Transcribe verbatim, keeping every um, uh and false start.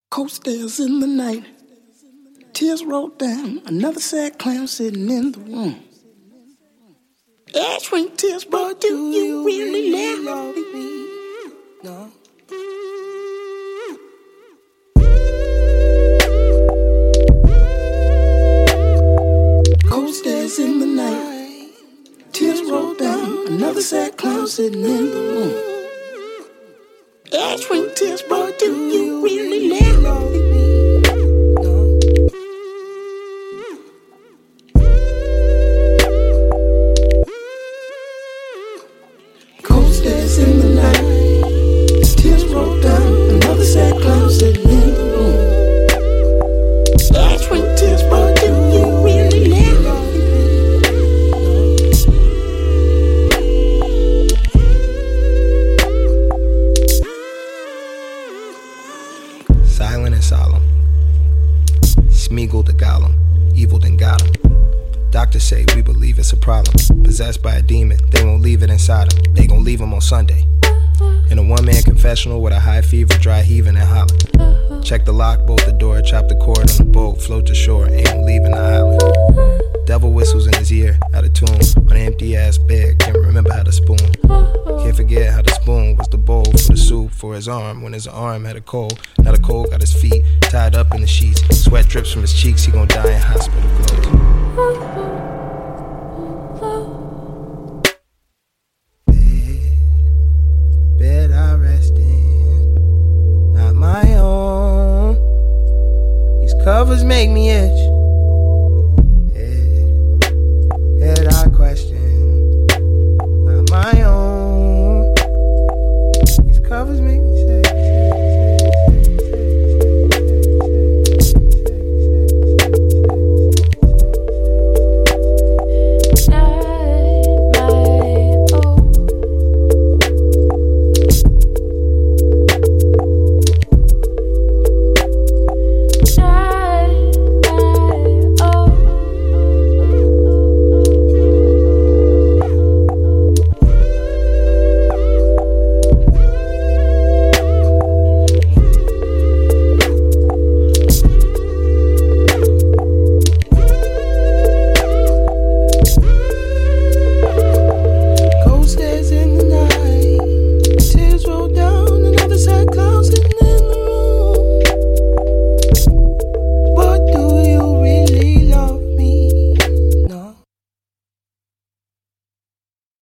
Co-stairs in the night, tears rolled down, another sad clown sitting in the room. Ash ring tears, but do you really love me? No. Co-stairs in the night, tears rolled down, another sad clown sitting in the room. Ash ring tears, but do you really love me? Co-stairs in the night, tears rolled down, another sad clown sitting in the room. Ash ring tears, but do you really love me? Silent and solemn, Smeagol the Gollum, evil then got him. Doctors say we believe it's a problem. Possessed by a demon, they won't leave it inside him. They gon' leave him on Sunday in a one-man confessional with a high fever, dry heaving and hollering. Check the lock, bolt the door, chop the cord on the boat, float to shore, ain't leaving the island. Devil whistles in his ear, out of tune, on an empty-ass bed, can't remember how to spoon. Can't forget how the spoon was the bowl for the soup for his arm when his arm had a cold. Now the cold got his feet tied up in the sheets. Sweat drips from his cheeks, he gon' die in hospital clothes. Bed, bed I rest in, not my own. These covers make me itch.